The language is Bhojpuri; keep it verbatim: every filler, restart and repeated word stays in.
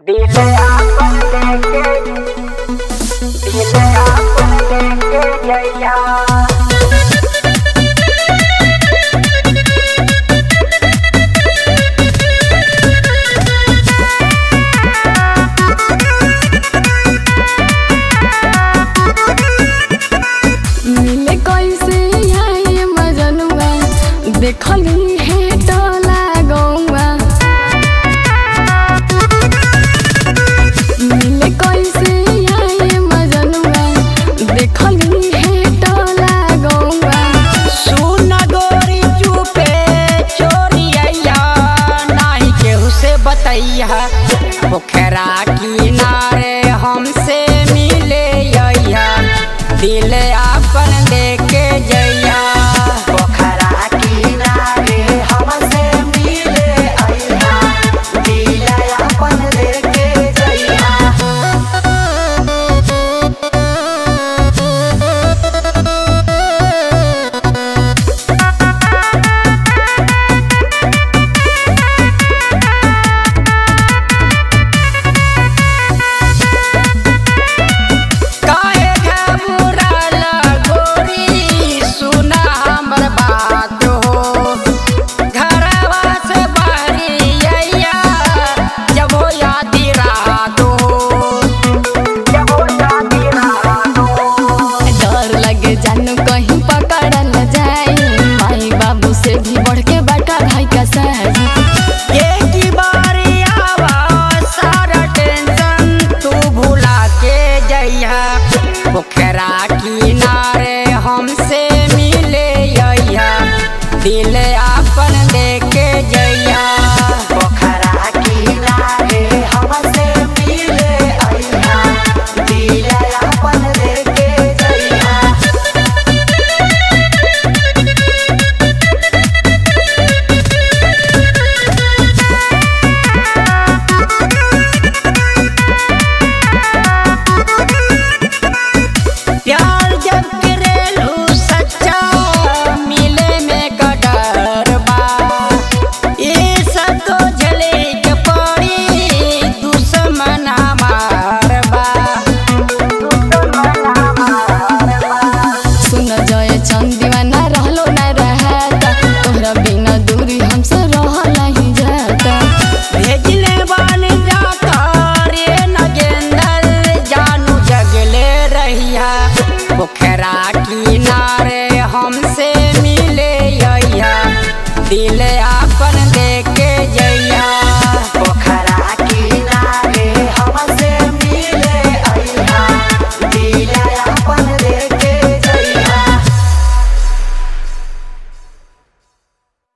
दिले आपन लेके दिले आपन लेके जइया मिले कैसे आई मजनुआ देखली है टोला गौआ मिले कैसे आई मजनुआ देखली है टोला गौआ सुन गोरी चुपे चोरी आइया नाही केहू से बतैया पोखरा किनारे हमसे